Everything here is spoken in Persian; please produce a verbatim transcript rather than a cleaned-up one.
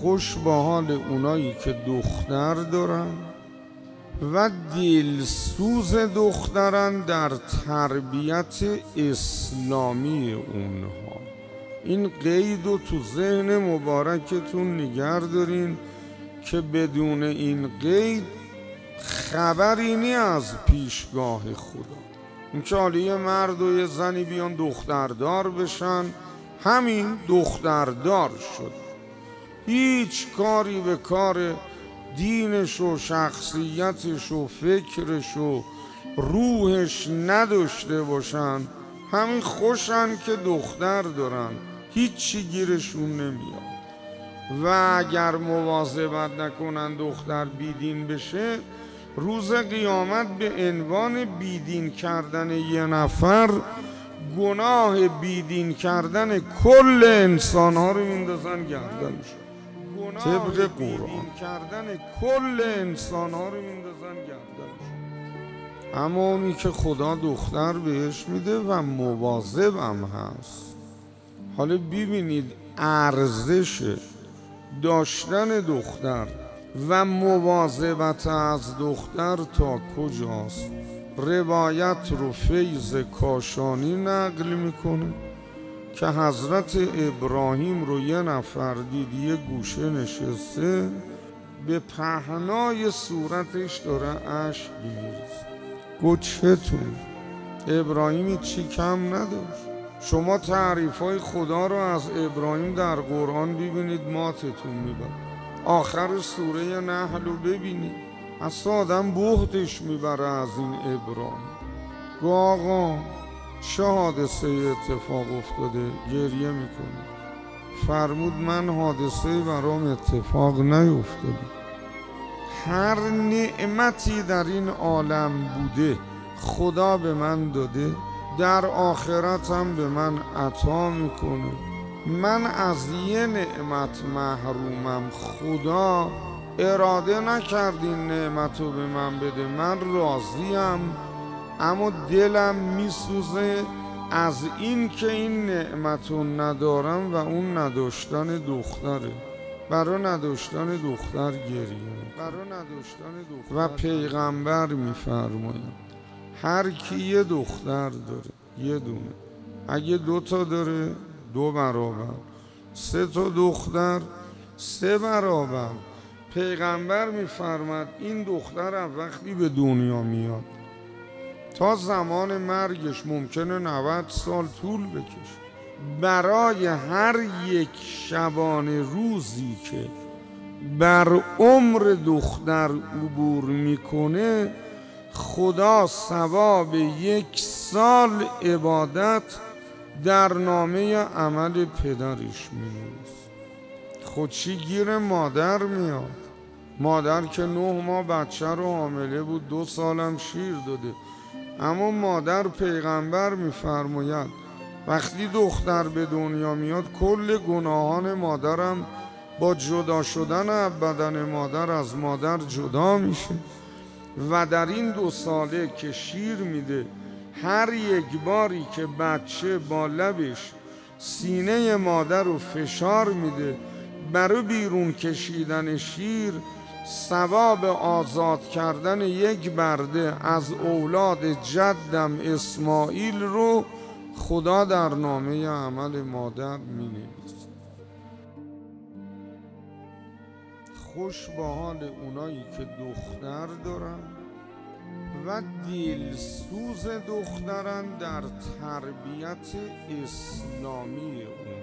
خوش به حال اونایی که دختر دارن و دلسوز دخترن در تربیت اسلامی اونها. این قید رو تو ذهن مبارکتون نگه دارین که بدون این قید خبری نی از پیشگاه خدا. این که حالا یه مرد و یه زنی بیان دختردار بشن، همین دختردار شد، هیچ کاری به کار دینش و شخصیتش و فکرش و روحش نداشته باشن، همین خوشن که دختر دارن، هیچی گیرشون نمیاد. و اگر مواظبت نکنن دختر بیدین بشه، روز قیامت به عنوان بیدین کردن یه نفر گناه بیدین کردن کل انسان ها رو میندازن گردنش. طبق قرآن کردن کل انسان ها رو میندازن گردنش. اما اونی که خدا دختر بهش میده و مواظب هم هست. حالا ببینید ارزش داشتن دختر و مواظبت از دختر تا کجاست. روایت رو فیض کاشانی نقل میکنه که حضرت ابراهیم رو یه نفر دید یه گوشه نشسته، به پهنای صورتش داره اشک میریزه. گفت چتون؟ ابراهیمی چی کم نداشت؟ شما تعریفای خدا رو از ابراهیم در قرآن ببینید ماتتون میبره. آخر سوره نحل رو ببینید، اصلا آدم بهتش میبره از این ابراهیم. گو آقا چه حادثه اتفاق افتاده؟ گریه میکنه. فرمود من حادثه برام اتفاق نیفتاده. هر نعمتی در این عالم بوده خدا به من داده، در آخرت هم به من عطا میکنه. من از یه نعمت محرومم، خدا اراده نکرد این نعمت رو به من بده، من راضیم، اما دلم میسوزه از این که این نعمت رو ندارم و اون نداشتن دختره. برای نداشتن دختر گریه، برای نداشتن دختر. و پیغمبر میفرماید هر کی یه دختر داره، یه دونه، اگه دو تا داره دو برابر، سه تا دختر سه برابر. پیغمبر میفرماد این دختر وقتی به دنیا میاد تا زمان مرگش ممکنه نود سال طول بکشه. برای هر یک شبانه روزی که بر عمر دختر عبور میکنه، خدا ثواب یک سال عبادت در نامه عمل پدرش مینویسه. خود چی گیر مادر میاد؟ مادر که نه ماه بچه رو حامله بود، دو سالم شیر داده. اما مادر پیغمبر میفرماید وقتی دختر به دنیا میاد کل گناهان مادرم با جدا شدن بدن مادر از مادر جدا میشه. و در این دو ساله که شیر میده، هر یک باری که بچه با لبش سینه مادر رو فشار میده برای بیرون کشیدن شیر، ثواب آزاد کردن یک برده از اولاد جدم اسماعیل رو خدا در نامه عمل مادر می نویسه. خوش به حال اونایی که دختر دارن و دلسوز دخترن در تربیت اسلامی اون.